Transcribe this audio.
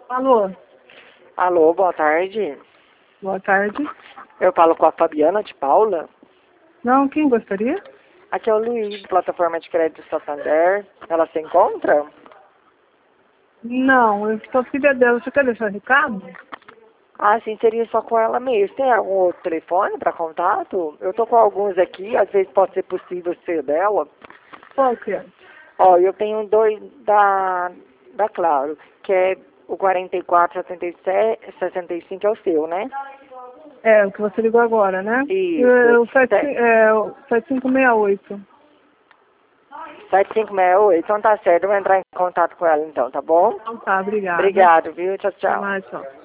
Alô, Alô, boa tarde. boa tarde. Eu falo com a Fabiana de Paula. Não, quem gostaria? Aqui é o Luiz, plataforma de crédito Santander. Ela se encontra? Não, eu sou filha dela. Você quer deixar recado? Ah, sim, seria só com ela mesmo. Tem algum outro telefone para contato? Eu tô com alguns aqui, às vezes pode ser possível ser dela. Qual que é? Ó, eu tenho dois da Claro, que é o 447765 é o seu, né? É, o que você ligou agora, né? Isso. O 7568. 7568. Então tá certo, eu vou entrar em contato com ela então, tá bom? Então tá, obrigada. Obrigado, viu? Tchau, Até tchau. mais, tchau.